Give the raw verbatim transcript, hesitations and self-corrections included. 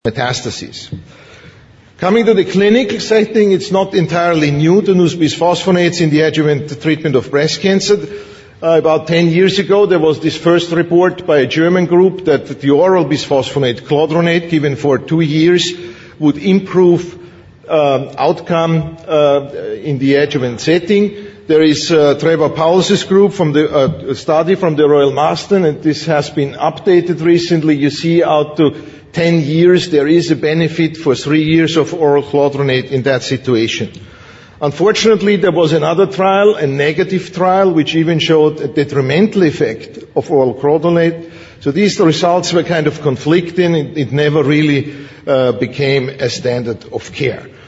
metastases. Coming to the clinical setting, it's not entirely new to use bisphosphonates in the adjuvant treatment of breast cancer. Uh, about ten years ago, there was this first report by a German group that the oral bisphosphonate clodronate given for two years would improve uh, outcome uh, in the adjuvant setting. There is uh, Trevor Powell's group from the uh, study from the Royal Marsden, and this has been updated recently. You see out to ten years, there is a benefit for three years of oral clodronate in that situation. Unfortunately, there was another trial, a negative trial, which even showed a detrimental effect of oral clodronate. So these results were kind of conflicting. It, it never really uh, became a standard of care.